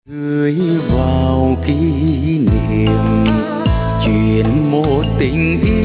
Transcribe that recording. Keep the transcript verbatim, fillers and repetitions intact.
gửi vào kỷ niệm chuyện một tình yêu